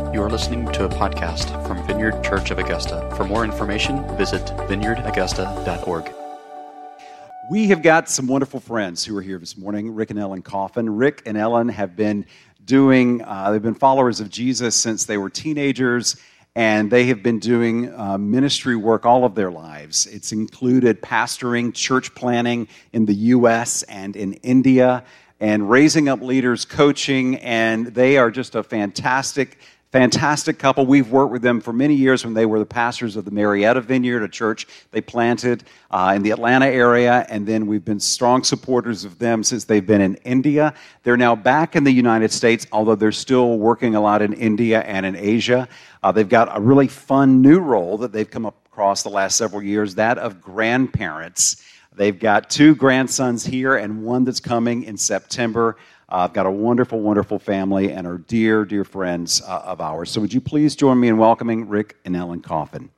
You are listening to a podcast from Vineyard Church of Augusta. For more information, visit vineyardaugusta.org. We have got some wonderful friends who are here this morning, Rick and Ellen Coffin. Rick and Ellen have been they've been followers of Jesus since they were teenagers, and they have been doing ministry work all of their lives. It's included pastoring, church planning in the U.S. and in India, and raising up leaders, coaching, and they are just a fantastic couple. We've worked with them for many years when they were the pastors of the Marietta Vineyard, a church they planted in the Atlanta area, and then we've been strong supporters of them since they've been in India. They're now back in the United States, although they're still working a lot in India and in Asia. They've got a really fun new role that they've come across the last several years, that of grandparents. They've got 2 grandsons here and one that's coming in September. I've got a wonderful, wonderful family and are dear, dear friends of ours. So would you please join me in welcoming Rick and Ellen Coffin.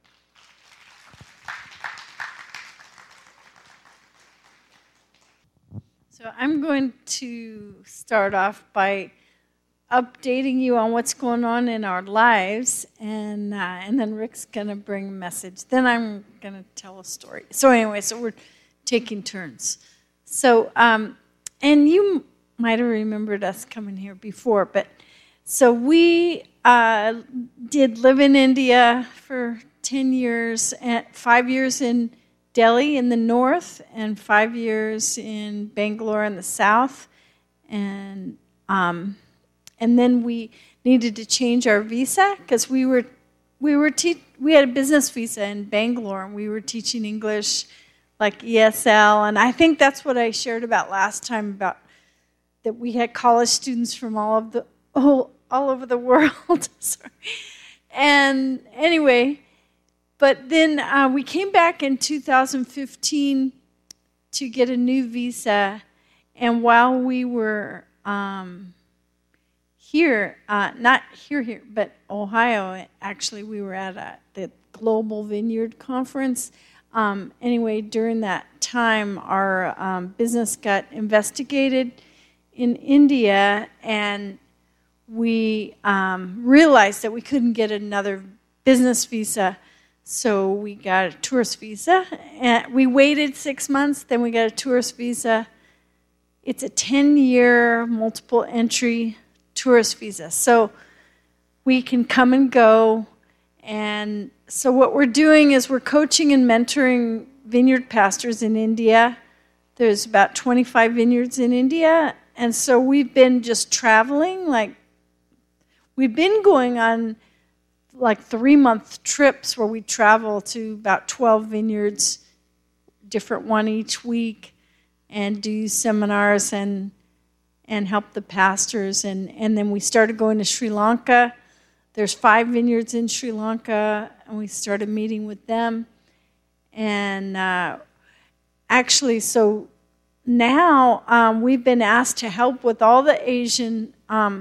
So I'm going to start off by updating you on what's going on in our lives, and then Rick's going to bring a message. Then I'm going to tell a story. So anyway, we're taking turns. So, and you might have remembered us coming here before, but so we did live in India for 10 years, and 5 years in Delhi in the north, and 5 years in Bangalore in the south, and then we needed to change our visa because we had a business visa in Bangalore, and we were teaching English like ESL, and I think that's what I shared about last time about that we had college students from all over the world. Sorry. And anyway, but then we came back in 2015 to get a new visa, and while we were here, not here, but Ohio, actually, we were at the Global Vineyard Conference. Anyway, during that time, our business got investigated in India, and we realized that we couldn't get another business visa, so we got a tourist visa. And we waited 6 months, then we got a tourist visa. It's a 10-year multiple entry tourist visa, so we can come and go. And so what we're doing is we're coaching and mentoring vineyard pastors in India. There's about 25 vineyards in India. And so we've been just traveling, we've been going on 3-month trips where we travel to about 12 vineyards, different one each week, and do seminars and help the pastors. And then we started going to Sri Lanka. There's 5 vineyards in Sri Lanka, and we started meeting with them. And actually, so now we've been asked to help with all the Asian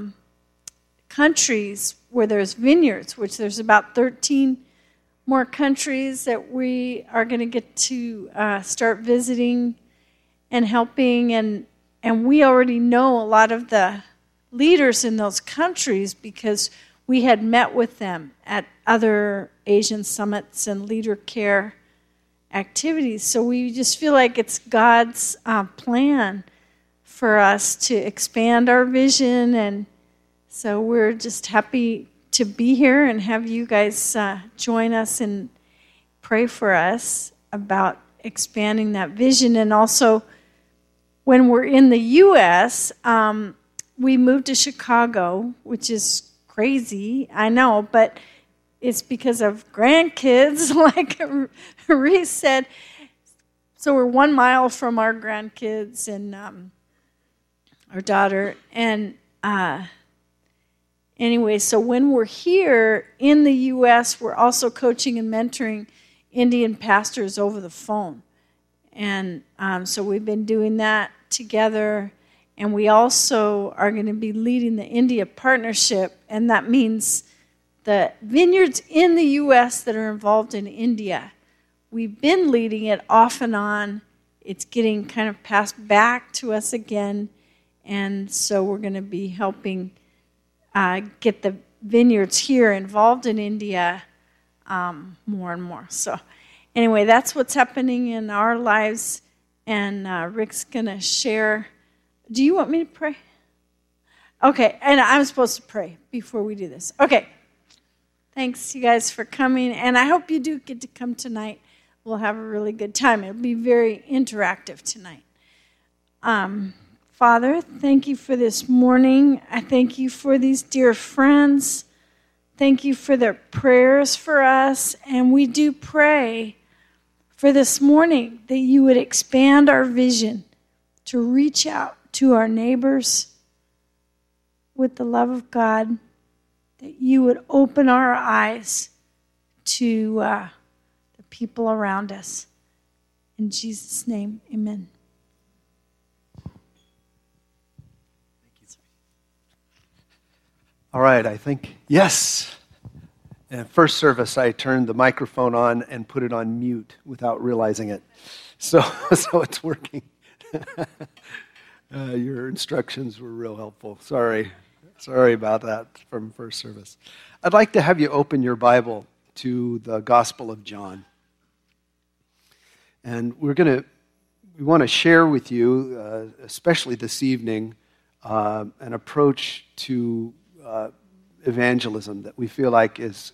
countries where there's vineyards, which there's about 13 more countries that we are going to get to start visiting and helping. And we already know a lot of the leaders in those countries because we had met with them at other Asian summits and leader care activities. So we just feel like it's God's plan for us to expand our vision, and so we're just happy to be here and have you guys join us and pray for us about expanding that vision. And also, when we're in the U.S., we moved to Chicago, which is crazy, I know, but it's because of grandkids, like Reese said. So we're 1 mile from our grandkids and our daughter. And anyway, so when we're here in the U.S., we're also coaching and mentoring Indian pastors over the phone. And so we've been doing that together. And we also are going to be leading the India Partnership, and that means the vineyards in the U.S. that are involved in India. We've been leading it off and on. It's getting kind of passed back to us again, and so we're going to be helping get the vineyards here involved in India more and more. So anyway, that's what's happening in our lives, and Rick's going to share. Do you want me to pray? Okay, and I'm supposed to pray before we do this. Okay, thanks you guys for coming, and I hope you do get to come tonight. We'll have a really good time. It'll be very interactive tonight. Father, thank you for this morning. I thank you for these dear friends. Thank you for their prayers for us. And we do pray for this morning that you would expand our vision to reach out to our neighbors with the love of God, that you would open our eyes to the people around us. In Jesus' name, amen. All right, I think, yes. In first service, I turned the microphone on and put it on mute without realizing it. So it's working. Your instructions were real helpful. Sorry about that from first service. I'd like to have you open your Bible to the Gospel of John. And we want to share with you, especially this evening, an approach to evangelism that we feel like is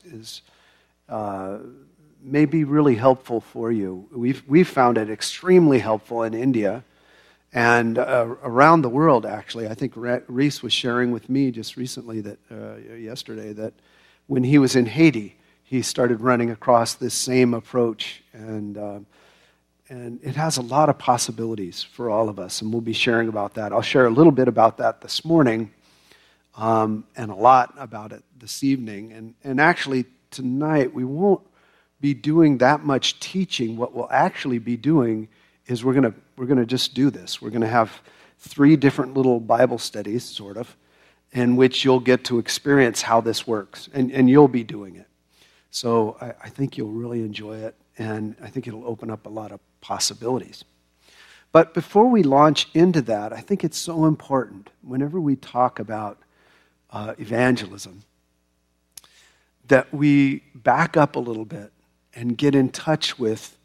maybe really helpful for you. We've found it extremely helpful in India and around the world, actually. I think Reese was sharing with me just recently that yesterday that when he was in Haiti, he started running across this same approach, and it has a lot of possibilities for all of us, and we'll be sharing about that. I'll share a little bit about that this morning. And a lot about it this evening. And actually, tonight, we won't be doing that much teaching. What we'll actually be doing is we're gonna just do this. We're going to have 3 different little Bible studies, sort of, in which you'll get to experience how this works. And you'll be doing it. So I think you'll really enjoy it, and I think it'll open up a lot of possibilities. But before we launch into that, I think it's so important, whenever we talk about evangelism, that we back up a little bit and get in touch with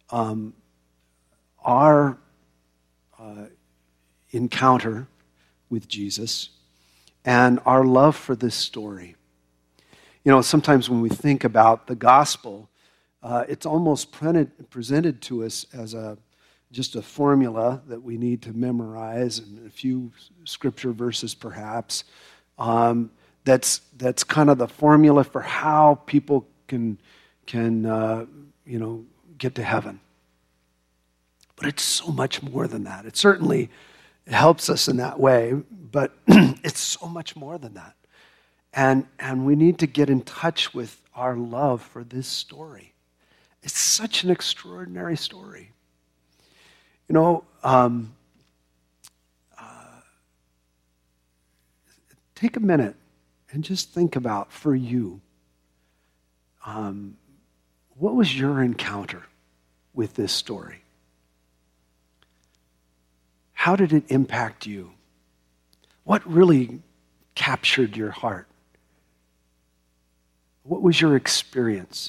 our encounter with Jesus and our love for this story. You know, sometimes when we think about the gospel, it's almost presented to us as just a formula that we need to memorize, and a few scripture verses perhaps. That's kind of the formula for how people can get to heaven. But it's so much more than that. It certainly helps us in that way, but it's so much more than that. And we need to get in touch with our love for this story. It's such an extraordinary story. You know, take a minute and just think about, for you, what was your encounter with this story? How did it impact you? What really captured your heart? What was your experience?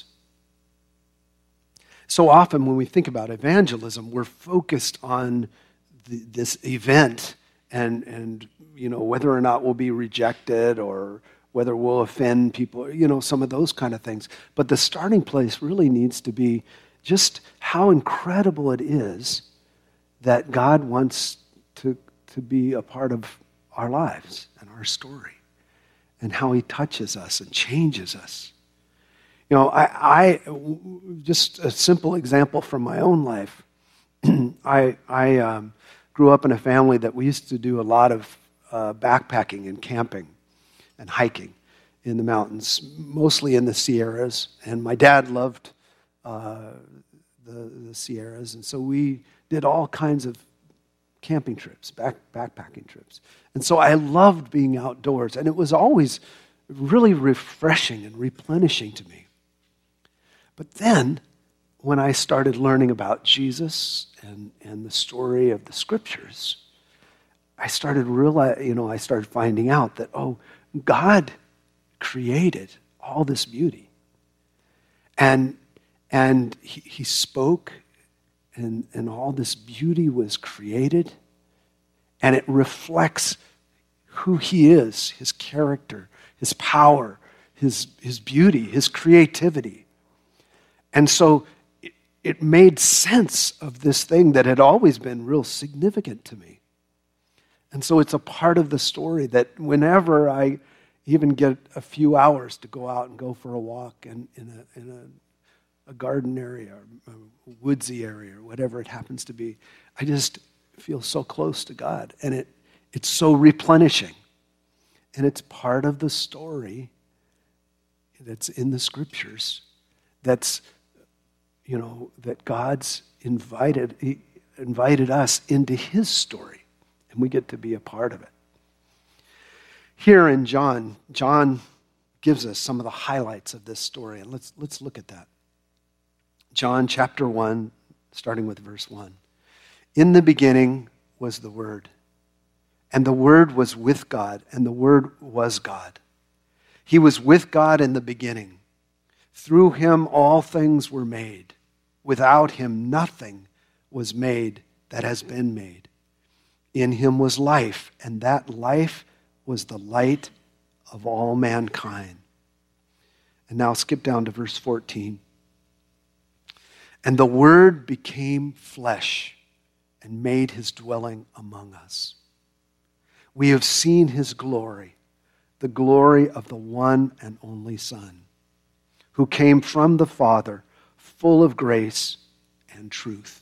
So often when we think about evangelism, we're focused on this event and whether or not we'll be rejected or whether we'll offend people, some of those kind of things. But the starting place really needs to be just how incredible it is that God wants to be a part of our lives and our story, and how he touches us and changes us. I just a simple example from my own life. I grew up in a family that we used to do a lot of backpacking and camping and hiking in the mountains, mostly in the Sierras. And my dad loved the Sierras, and so we did all kinds of camping trips, backpacking trips. And so I loved being outdoors, and it was always really refreshing and replenishing to me. But then, when I started learning about Jesus and the story of the Scriptures, I started finding out that, God created all this beauty. And he spoke, and all this beauty was created, and it reflects who he is, his character, his power, his beauty, his creativity. And so it made sense of this thing that had always been real significant to me. And so it's a part of the story that whenever I even get a few hours to go out and go for a walk in a garden area or a woodsy area or whatever it happens to be, I just feel so close to God. And it's so replenishing. And it's part of the story that's in the scriptures that's, that God's invited us into his story. And we get to be a part of it. Here in John gives us some of the highlights of this story. And let's look at that. John chapter 1, starting with verse 1. In the beginning was the Word, and the Word was with God, and the Word was God. He was with God in the beginning. Through him all things were made. Without him nothing was made that has been made. In him was life, and that life was the light of all mankind. And now skip down to verse 14. And the Word became flesh and made his dwelling among us. We have seen his glory, the glory of the one and only Son, who came from the Father, full of grace and truth.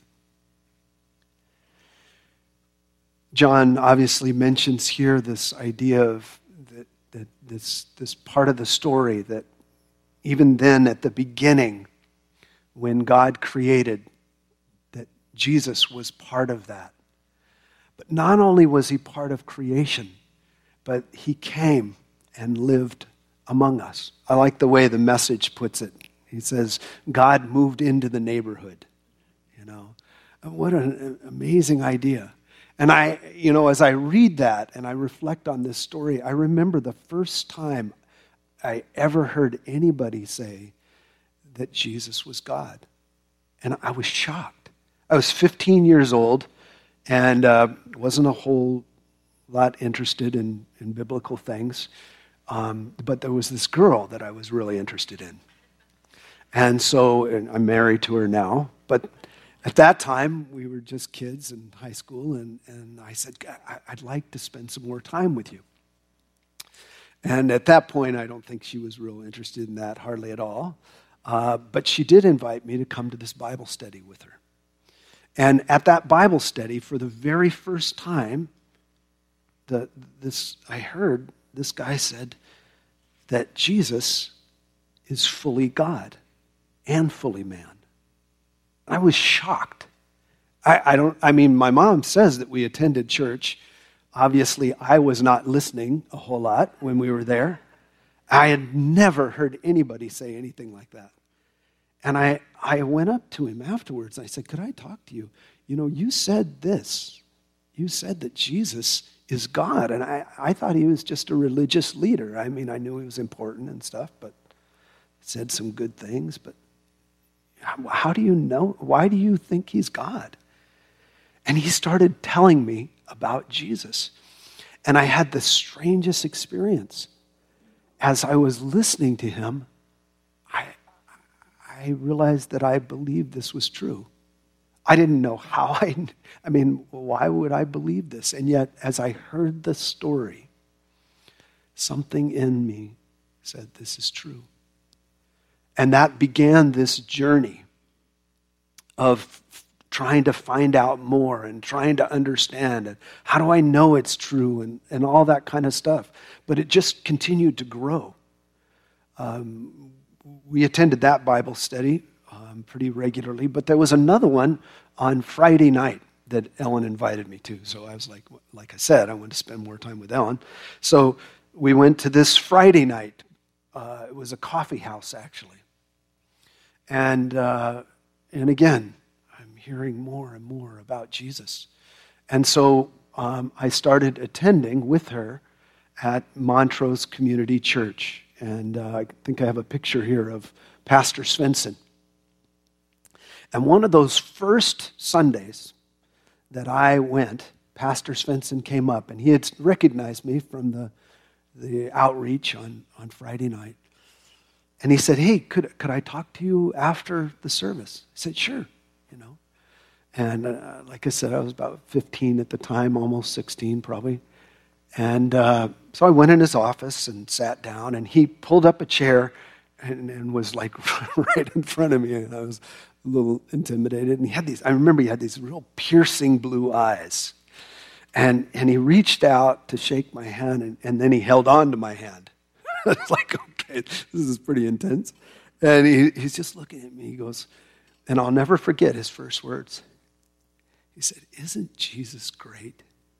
John obviously mentions here this idea of that this part of the story that even then at the beginning, when God created, that Jesus was part of that. But not only was he part of creation, but he came and lived among us. I like the way the Message puts it. He says, God moved into the neighborhood. What an amazing idea. And as I read that and I reflect on this story, I remember the first time I ever heard anybody say that Jesus was God. And I was shocked. I was 15 years old and wasn't a whole lot interested in biblical things. But there was this girl that I was really interested in. And I'm married to her now. But at that time, we were just kids in high school. And I said, I'd like to spend some more time with you. And at that point, I don't think she was real interested in that, hardly at all. But she did invite me to come to this Bible study with her. And at that Bible study, for the very first time, I heard this guy said that Jesus is fully God and fully man. I was shocked. My mom says that we attended church. Obviously, I was not listening a whole lot when we were there. I had never heard anybody say anything like that. And I went up to him afterwards. I said, could I talk to you? You said this. You said that Jesus is God. And I thought he was just a religious leader. I knew he was important and stuff, but said some good things. But how do you know? Why do you think he's God? And he started telling me about Jesus. And I had the strangest experience. As I was listening to him, I realized that I believed this was true. I didn't know how why would I believe this? And yet, as I heard the story, something in me said, this is true. And that began this journey of trying to find out more and trying to understand it. How do I know it's true and all that kind of stuff? But it just continued to grow. We attended that Bible study pretty regularly, but there was another one on Friday night that Ellen invited me to. So I was like I said, I wanted to spend more time with Ellen. So we went to this Friday night. It was a coffee house, actually. And again, I'm hearing more and more about Jesus. And so I started attending with her at Montrose Community Church. And I think I have a picture here of Pastor Svensson. And one of those first Sundays that I went, Pastor Svensson came up, and he had recognized me from the outreach on Friday night. And he said, hey, could I talk to you after the service? I said, sure, And like I said, I was about 15 at the time, almost 16 probably. And so I went in his office and sat down, and he pulled up a chair and was like right in front of me, and I was a little intimidated. And I remember he had these real piercing blue eyes. And he reached out to shake my hand, and then he held on to my hand. It's like, okay, this is pretty intense. And he's just looking at me. He goes, and I'll never forget his first words. He said, isn't Jesus great?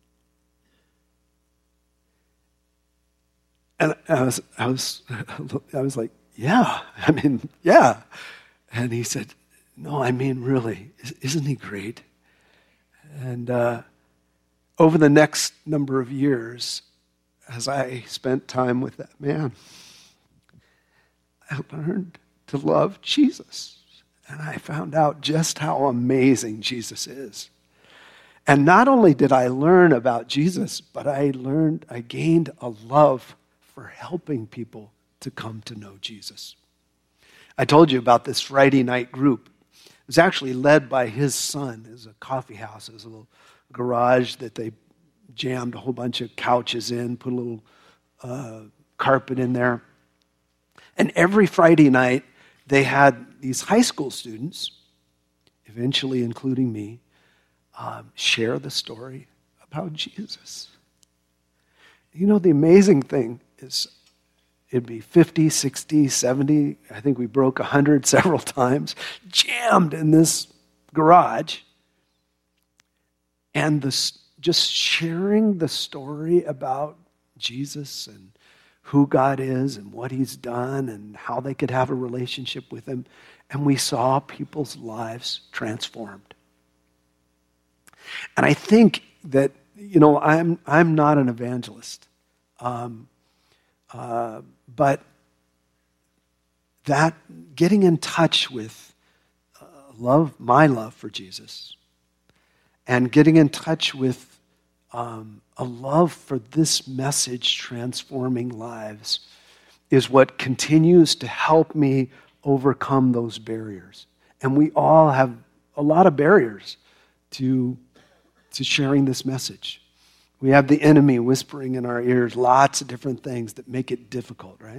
And I was like, yeah. I mean, yeah. And he said, no, I mean, really, isn't he great? And over the next number of years, as I spent time with that man, I learned to love Jesus. And I found out just how amazing Jesus is. And not only did I learn about Jesus, but I gained a love for helping people to come to know Jesus. I told you about this Friday night group. It was actually led by his son. It was a coffee house. It was a little garage that they jammed a whole bunch of couches in, put a little carpet in there. And every Friday night, they had these high school students, eventually including me, share the story about Jesus. The amazing thing is it'd be 50, 60, 70, I think we broke 100 several times, jammed in this garage. And just sharing the story about Jesus and who God is and what he's done and how they could have a relationship with him. And we saw people's lives transformed. And I think that, I'm not an evangelist. But that getting in touch with my love for Jesus, and getting in touch with a love for this message transforming lives is what continues to help me overcome those barriers. And we all have a lot of barriers to sharing this message. We have the enemy whispering in our ears lots of different things that make it difficult, right?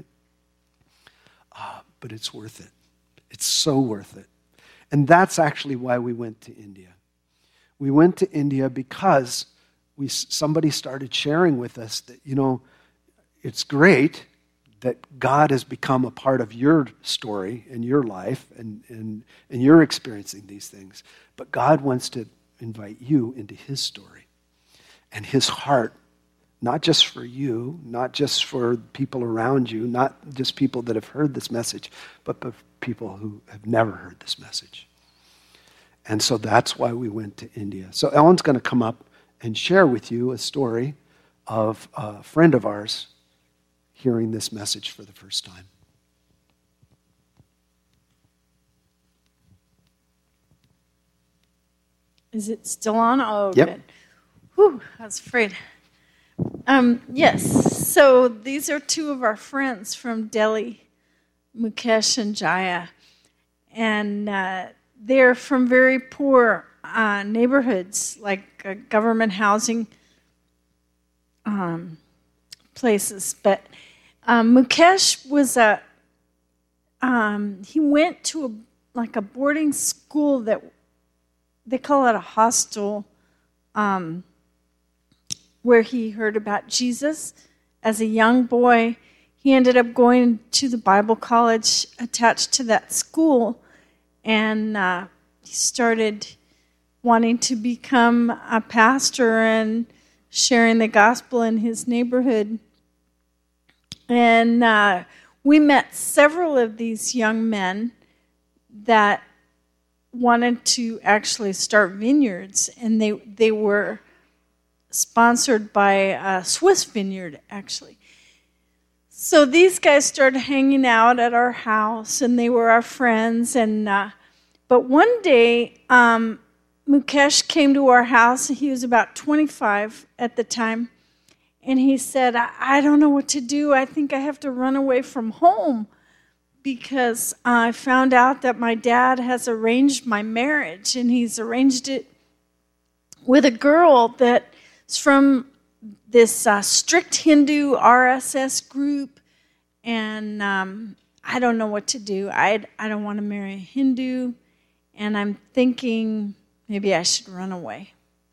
But it's worth it. It's so worth it. And that's actually why we went to India. We went to India because somebody started sharing with us that, it's great that God has become a part of your story and your life and you're experiencing these things. But God wants to invite you into his story and his heart, not just for you, not just for people around you, not just people that have heard this message, but for people who have never heard this message. And so that's why we went to India. So Ellen's going to come up and share with you a story of a friend of ours hearing this message for the first time. Is it still on? Oh, yep. Good. Whew, I was afraid. Yes, so these are two of our friends from Delhi, Mukesh and Jaya. And they're from very poor neighborhoods, like government housing places. But Mukesh was he went to a boarding school that they call it a hostel, where he heard about Jesus as a young boy. He ended up going to the Bible college attached to that school, and he started wanting to become a pastor and sharing the gospel in his neighborhood. And we met several of these young men that wanted to actually start vineyards, and they were sponsored by a Swiss vineyard, actually. So these guys started hanging out at our house, and they were our friends. And but one day, Mukesh came to our house. He was about 25 at the time. And he said, I don't know what to do. I think I have to run away from home because I found out that my dad has arranged my marriage, and he's arranged it with a girl that's from this strict Hindu RSS group, and I don't know what to do. I don't want to marry a Hindu, and I'm thinking maybe I should run away.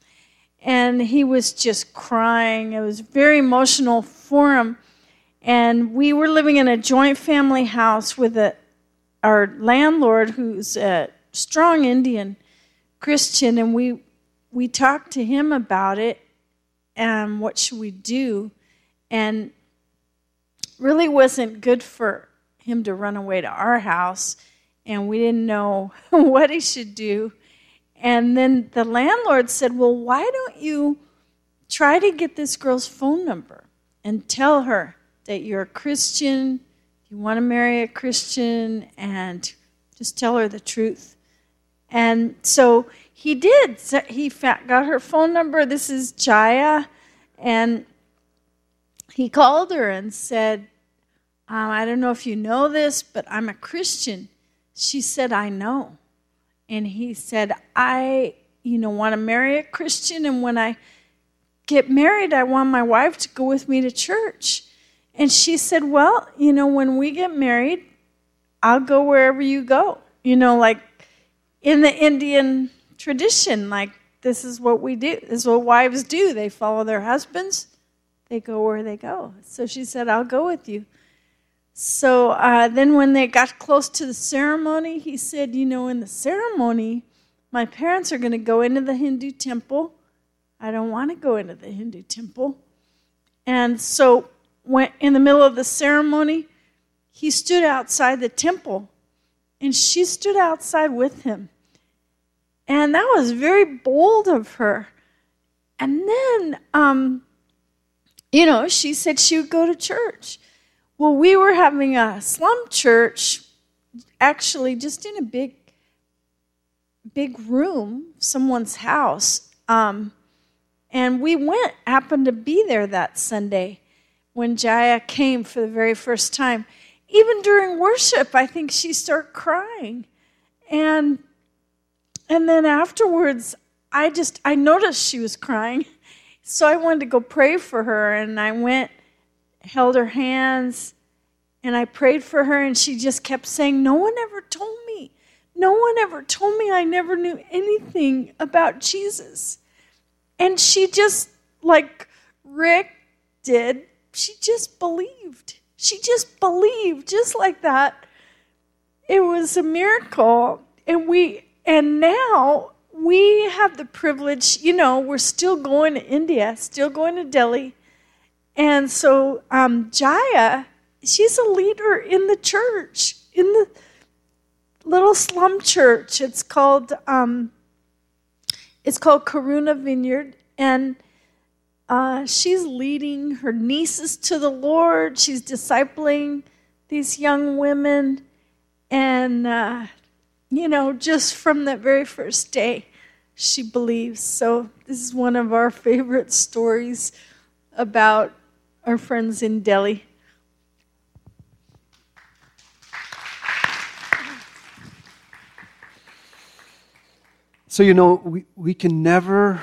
And he was just crying. It was very emotional for him. And we were living in a joint family house with our landlord, who's a strong Indian Christian, and we talked to him about it and what should we do. And really wasn't good for him to run away to our house, and we didn't know what he should do. And then the landlord said, well, why don't you try to get this girl's phone number and tell her that you're a Christian, you want to marry a Christian, and just tell her the truth. And so he did. So he got her phone number. This is Jaya. And he called her and said, I don't know if you know this, but I'm a Christian. She said, I know. And he said, I want to marry a Christian, and when I get married, I want my wife to go with me to church. And she said, well, when we get married, I'll go wherever you go. Like in the Indian tradition, like this is what we do. This is what wives do. They follow their husbands. They go where they go. So she said, I'll go with you. So then when they got close to the ceremony, he said, in the ceremony, my parents are going to go into the Hindu temple. I don't want to go into the Hindu temple. And so in the middle of the ceremony, he stood outside the temple, and she stood outside with him. And that was very bold of her. And then, she said she would go to church. Well, we were having a slum church, actually just in a big room, someone's house. And we happened to be there that Sunday when Jaya came for the very first time. Even during worship, I think she started crying. And then afterwards, I noticed she was crying. So I wanted to go pray for her, and I went, held her hands, and I prayed for her, and she just kept saying, no one ever told me. No one ever told me. I never knew anything about Jesus. And she just, like Rick did, she just believed. She just believed, just like that. It was a miracle. And now we have the privilege, we're still going to India, still going to Delhi. And so Jaya, she's a leader in the church, in the little slum church. It's called Karuna Vineyard, and she's leading her nieces to the Lord. She's discipling these young women, and just from that very first day, she believes. So this is one of our favorite stories about our friends in Delhi. So we can never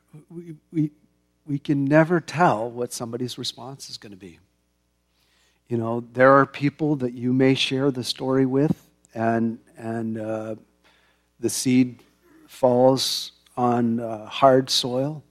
tell what somebody's response is going to be. There are people that you may share the story with, and the seed falls on hard soil,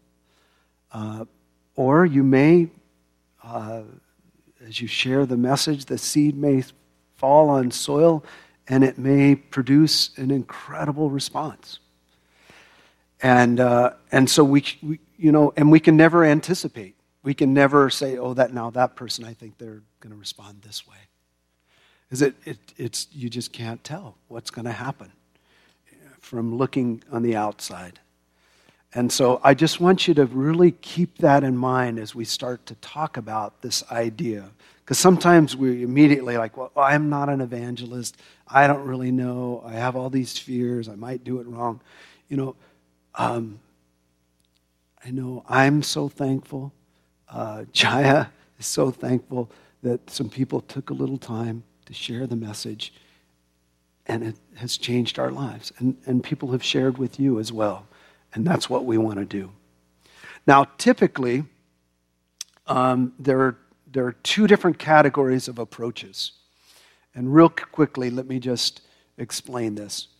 or you may, as you share the message, the seed may fall on soil, and it may produce an incredible response. And so we can never anticipate. We can never say, that person, I think they're going to respond this way. Because you just can't tell what's going to happen from looking on the outside. And so I just want you to really keep that in mind as we start to talk about this idea. Because sometimes we immediately like, well, I'm not an evangelist. I don't really know. I have all these fears. I might do it wrong. I know I'm so thankful. Jaya is so thankful that some people took a little time to share the message, and it has changed our lives. And people have shared with you as well. And that's what we want to do. Now, typically, there are two different categories of approaches. And real quickly, let me just explain this.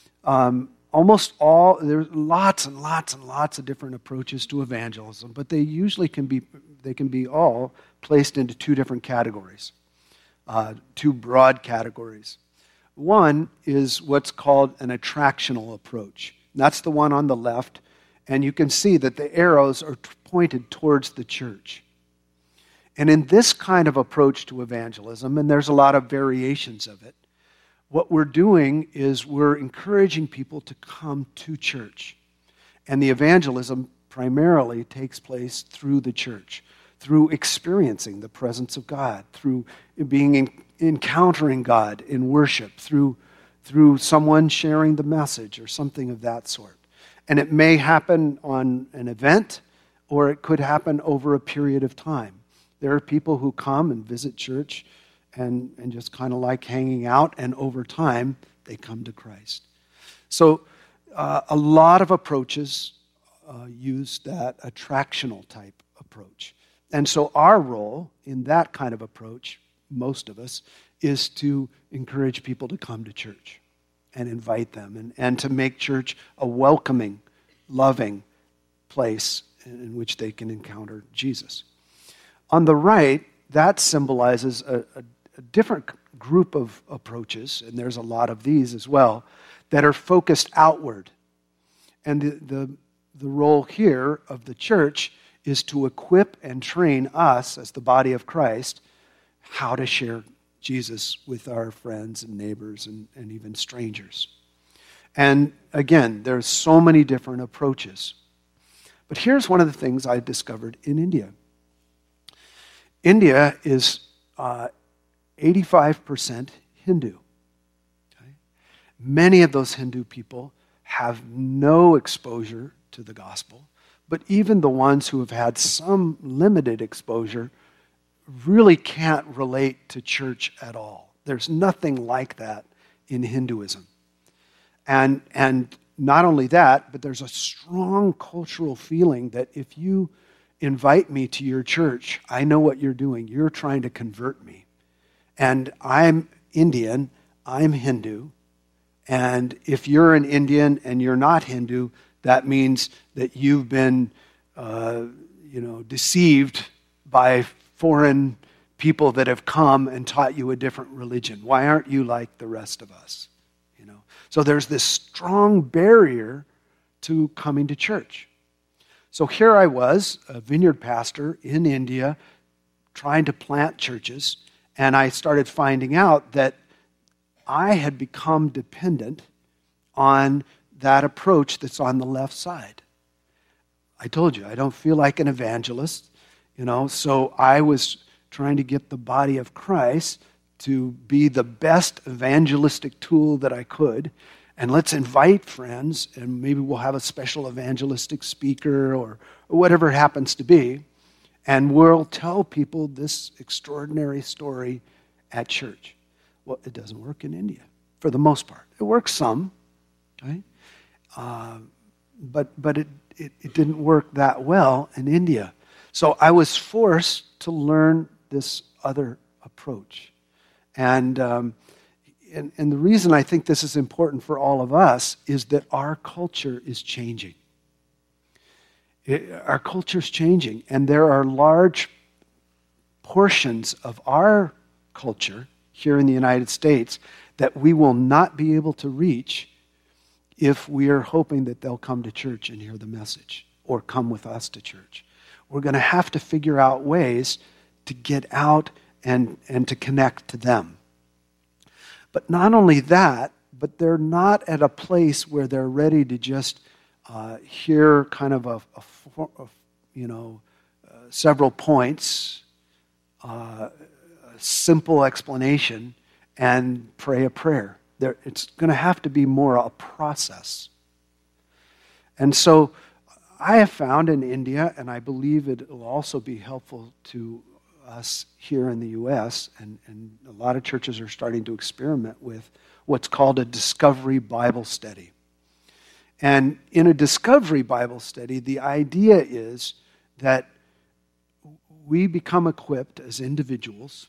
There's lots and lots and lots of different approaches to evangelism, but they usually can be all placed into two different categories, two broad categories. One is what's called an attractional approach. And that's the one on the left, and you can see that the arrows are pointed towards the church. And in this kind of approach to evangelism, and there's a lot of variations of it, what we're doing is we're encouraging people to come to church. And the evangelism primarily takes place through the church, through experiencing the presence of God, through encountering God in worship, through someone sharing the message or something of that sort. And it may happen on an event, or it could happen over a period of time. There are people who come and visit church and just kind of like hanging out, and over time, they come to Christ. So a lot of approaches use that attractional type approach. And so our role in that kind of approach, most of us, is to encourage people to come to church and invite them and to make church a welcoming, loving place in which they can encounter Jesus. On the right, that symbolizes a different group of approaches, and there's a lot of these as well, that are focused outward. And the role here of the church is to equip and train us as the body of Christ how to share Jesus with our friends and neighbors and even strangers. And again, there's so many different approaches. But here's one of the things I discovered in India. India is 85% Hindu. Okay? Many of those Hindu people have no exposure to the gospel, but even the ones who have had some limited exposure really can't relate to church at all. There's nothing like that in Hinduism. And not only that, but there's a strong cultural feeling that if you invite me to your church, I know what you're doing. You're trying to convert me. And I'm Indian, I'm Hindu, and if you're an Indian and you're not Hindu, that means that you've been, deceived by foreign people that have come and taught you a different religion. Why aren't you like the rest of us? So there's this strong barrier to coming to church. So here I was, a vineyard pastor in India, trying to plant churches, and I started finding out that I had become dependent on that approach that's on the left side. I told you, I don't feel like an evangelist, so I was trying to get the body of Christ to be the best evangelistic tool that I could. And let's invite friends, and maybe we'll have a special evangelistic speaker or whatever it happens to be. And we'll tell people this extraordinary story at church. Well, it doesn't work in India, for the most part. It works some, okay? But it didn't work that well in India. So I was forced to learn this other approach. And the reason I think this is important for all of us is that our culture is changing. Our culture is changing, and there are large portions of our culture here in the United States that we will not be able to reach if we are hoping that they'll come to church and hear the message or come with us to church. We're going to have to figure out ways to get out and to connect to them. But not only that, but they're not at a place where they're ready to just hear kind of several points simple explanation and pray a prayer. It's going to have to be more a process. And so I have found in India, and I believe it will also be helpful to us here in the U.S., and a lot of churches are starting to experiment with what's called a discovery Bible study. And in a discovery Bible study, the idea is that we become equipped as individuals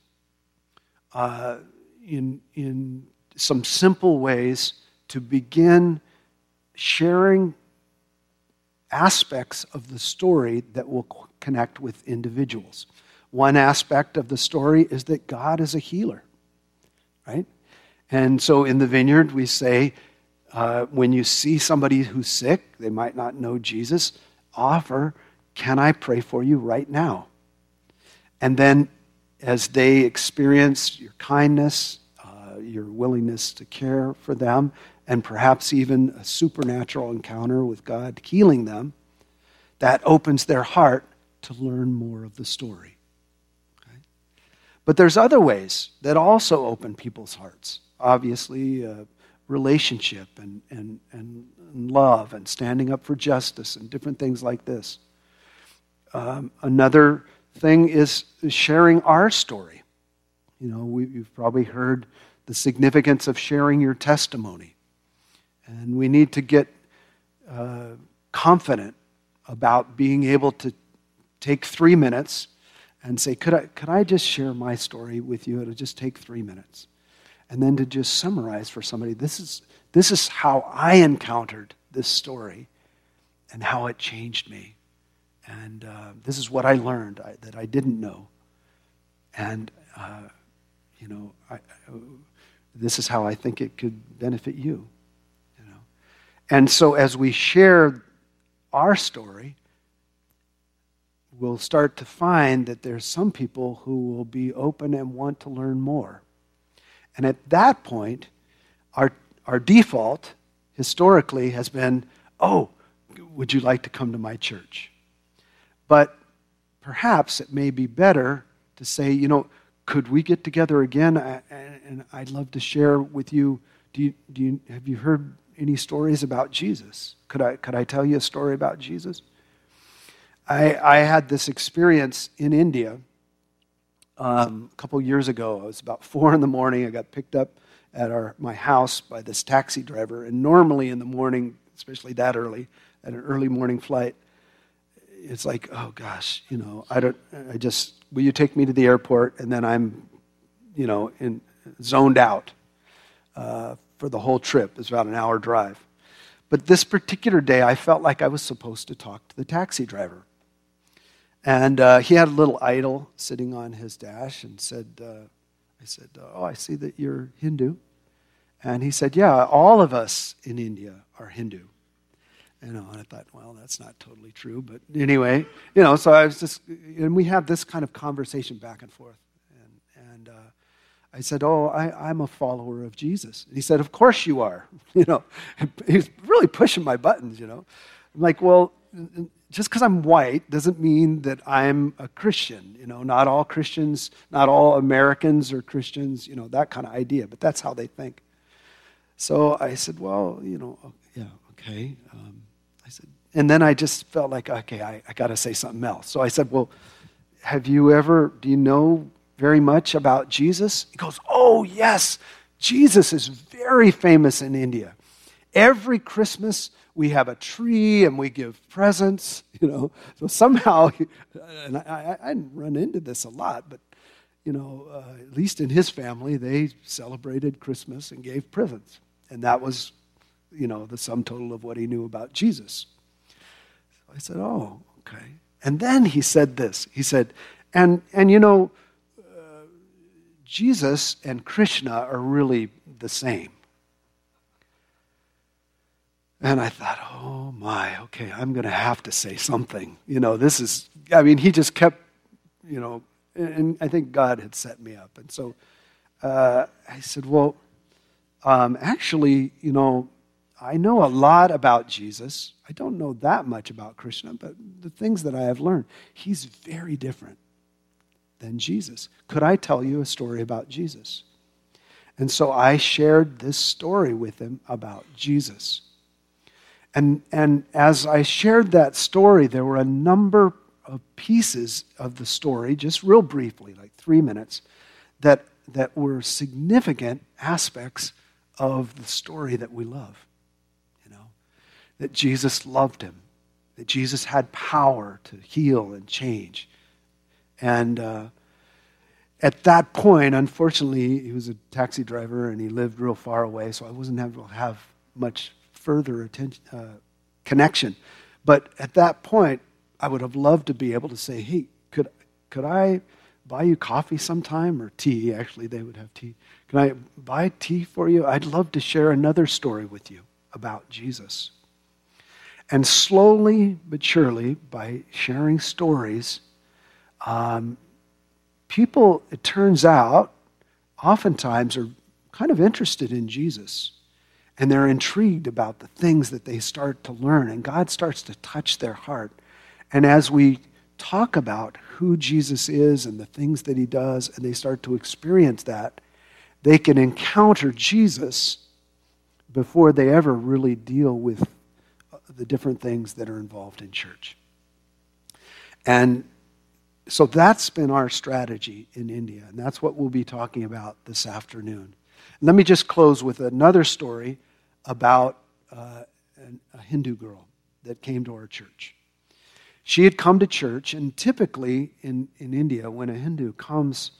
in some simple ways to begin sharing aspects of the story that will connect with individuals. One aspect of the story is that God is a healer, right? And so in the Vineyard, we say, when you see somebody who's sick, they might not know Jesus, offer, can I pray for you right now? And then as they experience your kindness, your willingness to care for them, and perhaps even a supernatural encounter with God healing them, that opens their heart to learn more of the story. Okay? But there's other ways that also open people's hearts. Obviously, relationship and love and standing up for justice and different things like this. Another thing is sharing our story. You know, you've probably heard the significance of sharing your testimony. And we need to get confident about being able to take 3 minutes and say, could I just share my story with you? It'll just take 3 minutes. And then to just summarize for somebody, this is how I encountered this story and how it changed me. And this is what I learned that I didn't know. And, this is how I think it could benefit you. And so as we share our story, we'll start to find that there's some people who will be open and want to learn more. And at that point, our default historically has been, oh, would you like to come to my church? But perhaps it may be better to say, could we get together again? And I'd love to share with you. Have you heard any stories about Jesus? Could I tell you a story about Jesus? I had this experience in India a couple years ago. It was about 4 a.m. I got picked up at my house by this taxi driver. And normally in the morning, especially that early, at an early morning flight, it's like, oh gosh, will you take me to the airport? And then I'm, zoned out for the whole trip. It's about an hour drive. But this particular day, I felt like I was supposed to talk to the taxi driver. And he had a little idol sitting on his dash and I said, oh, I see that you're Hindu. And he said, yeah, all of us in India are Hindu. And I thought, well, that's not totally true. But anyway, so I was and we had this kind of conversation back and forth. And I said, oh, I'm a follower of Jesus. And he said, of course you are. He's really pushing my buttons, I'm like, well, just because I'm white doesn't mean that I'm a Christian. Not all Christians, not all Americans are Christians, that kind of idea. But that's how they think. So I said, well, yeah, okay. I said, and then I just felt like, okay, I got to say something else. So I said, well, do you know very much about Jesus? He goes, oh, yes, Jesus is very famous in India. Every Christmas, we have a tree and we give presents, So somehow, and I didn't run into this a lot, but, at least in his family, they celebrated Christmas and gave presents. And that was, the sum total of what he knew about Jesus. So I said, oh, okay. And then he said this. He said, and Jesus and Krishna are really the same. And I thought, oh my, okay, I'm going to have to say something. He just kept, and I think God had set me up. And so I said, well, actually, I know a lot about Jesus. I don't know that much about Krishna, but the things that I have learned, he's very different. than Jesus. Could I tell you a story about Jesus? And so I shared this story with him about Jesus. And as I shared that story, there were a number of pieces of the story, just real briefly, like 3 minutes, that were significant aspects of the story that we love. You know, that Jesus loved him, that Jesus had power to heal and change. And at that point, unfortunately, he was a taxi driver and he lived real far away, so I wasn't able to have much further connection. But at that point, I would have loved to be able to say, hey, could I buy you coffee sometime? Or tea, actually, they would have tea. Can I buy tea for you? I'd love to share another story with you about Jesus. And slowly but surely, by sharing stories, people, it turns out, oftentimes are kind of interested in Jesus. And they're intrigued about the things that they start to learn. And God starts to touch their heart. And as we talk about who Jesus is and the things that he does, and they start to experience that, they can encounter Jesus before they ever really deal with the different things that are involved in church. And so that's been our strategy in India. And that's what we'll be talking about this afternoon. Let me just close with another story about a Hindu girl that came to our church. She had come to church, and typically in India, when a Hindu comes,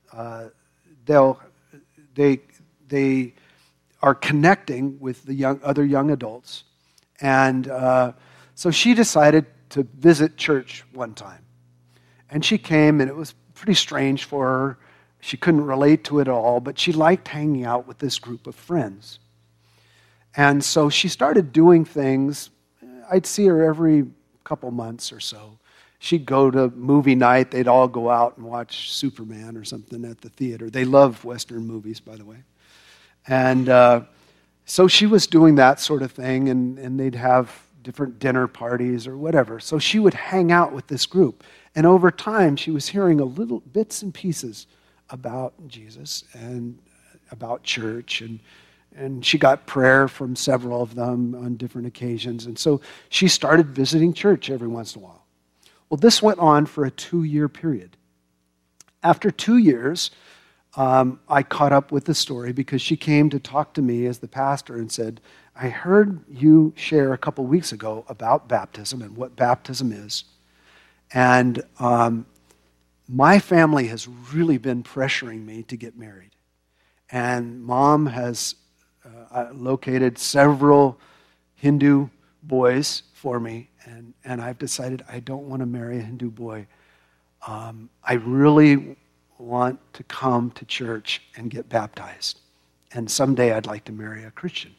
they are connecting with the other young adults. And so she decided to visit church one time. And she came, and it was pretty strange for her. She couldn't relate to it at all, but she liked hanging out with this group of friends. And so she started doing things. I'd see her every couple months or so. She'd go to movie night. They'd all go out and watch Superman or something at the theater. They love Western movies, by the way. And so she was doing that sort of thing, and they'd have different dinner parties or whatever. So she would hang out with this group. And over time, she was hearing a little bits and pieces about Jesus and about church, and she got prayer from several of them on different occasions. And so she started visiting church every once in a while. Well, this went on for a 2-year period. After 2 years, I caught up with the story because she came to talk to me as the pastor and said, I heard you share a couple weeks ago about baptism and what baptism is. And my family has really been pressuring me to get married. And Mom has located several Hindu boys for me, and I've decided I don't want to marry a Hindu boy. I really want to come to church and get baptized. And someday I'd like to marry a Christian.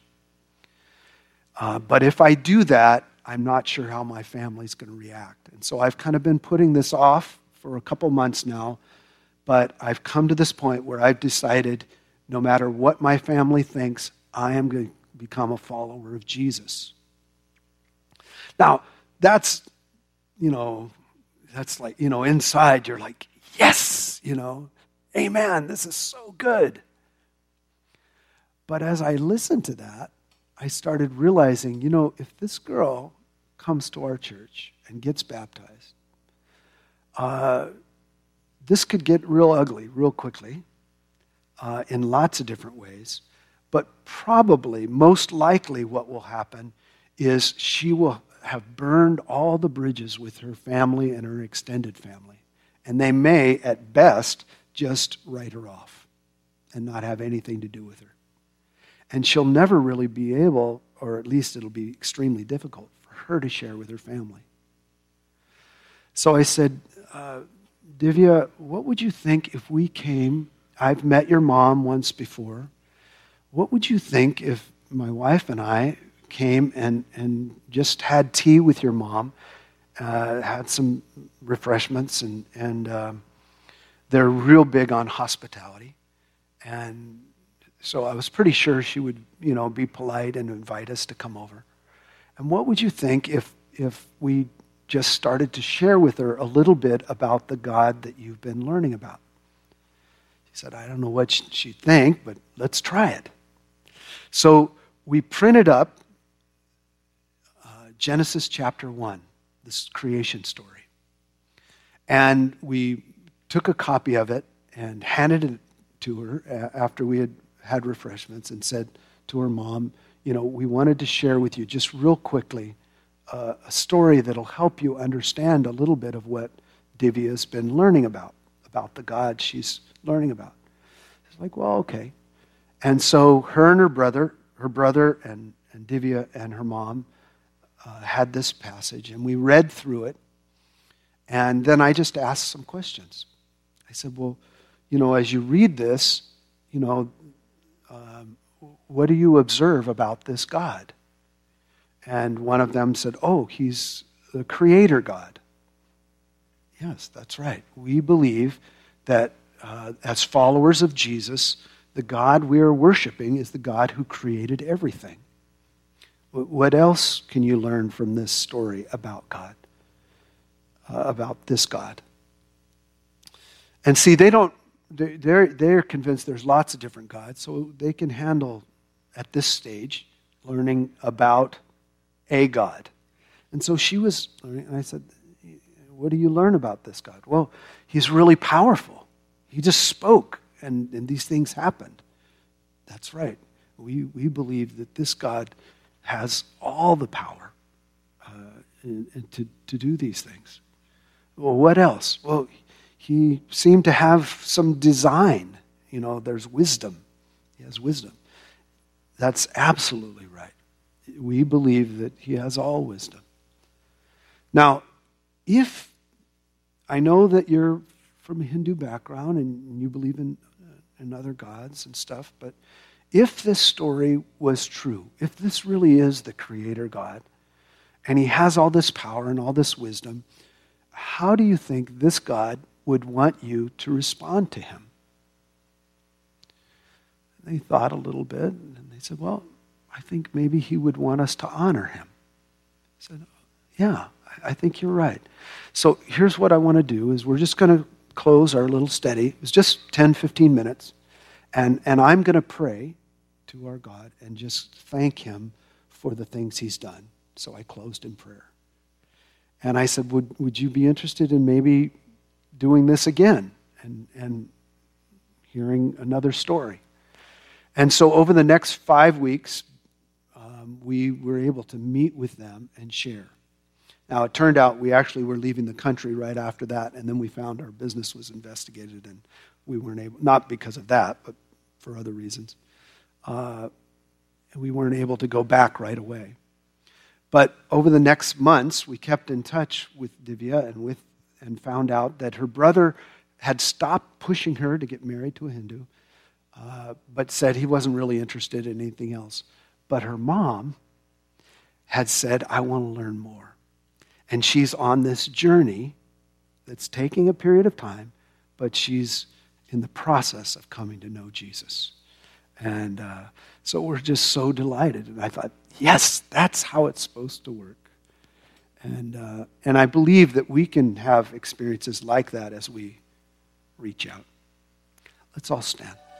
But if I do that, I'm not sure how my family's going to react. And so I've kind of been putting this off for a couple months now, but I've come to this point where I've decided no matter what my family thinks, I am going to become a follower of Jesus. Now, that's like, inside you're like, yes, amen, this is so good. But as I listened to that, I started realizing, if this girl comes to our church and gets baptized, this could get real ugly real quickly in lots of different ways. But probably, most likely what will happen is she will have burned all the bridges with her family and her extended family. And they may, at best, just write her off and not have anything to do with her. And she'll never really be able, or at least it'll be extremely difficult for her to share with her family. So I said, Divya, what would you think if we came? I've met your mom once before. What would you think if my wife and I came and just had tea with your mom, had some refreshments, and they're real big on hospitality. And so I was pretty sure she would, be polite and invite us to come over. And what would you think if we just started to share with her a little bit about the God that you've been learning about. She said, I don't know what she'd think, but let's try it. So we printed up Genesis chapter 1, this creation story. And we took a copy of it and handed it to her after we had refreshments and said to her mom, we wanted to share with you just real quickly a story that'll help you understand a little bit of what Divya's been learning about the God she's learning about. It's like, well, okay. And so her and her brother and Divya and her mom had this passage, and we read through it, and then I just asked some questions. I said, well, as you read this, what do you observe about this God? And one of them said, oh, he's the creator God. Yes, that's right. We believe that as followers of Jesus, the God we are worshiping is the God who created everything. What else can you learn from this story about God, about this God? And see, they're convinced there's lots of different gods, so they can handle, at this stage, learning about a God. And so she was learning, and I said, what do you learn about this God? Well, he's really powerful. He just spoke, and these things happened. That's right. We believe that this God has all the power to do these things. Well, what else? Well, he seemed to have some design. There's wisdom. He has wisdom. That's absolutely right. We believe that he has all wisdom. Now, if I know that you're from a Hindu background and you believe in other gods and stuff, but if this story was true, if this really is the creator God, and he has all this power and all this wisdom, how do you think this God would want you to respond to him? They thought a little bit, and they said, well, I think maybe he would want us to honor him. I said, yeah, I think you're right. So here's what I want to do is we're just going to close our little study. It was just 10, 15 minutes. And I'm going to pray to our God and just thank him for the things he's done. So I closed in prayer. And I said, would you be interested in maybe doing this again and hearing another story? And so over the next 5 weeks, we were able to meet with them and share. Now, it turned out we actually were leaving the country right after that, and then we found our business was investigated, and we weren't able, not because of that, but for other reasons, we weren't able to go back right away. But over the next months, we kept in touch with Divya and found out that her brother had stopped pushing her to get married to a Hindu, but said he wasn't really interested in anything else. But her mom had said, I want to learn more. And she's on this journey that's taking a period of time, but she's in the process of coming to know Jesus. And so we're just so delighted. And I thought, yes, that's how it's supposed to work. And I believe that we can have experiences like that as we reach out. Let's all stand.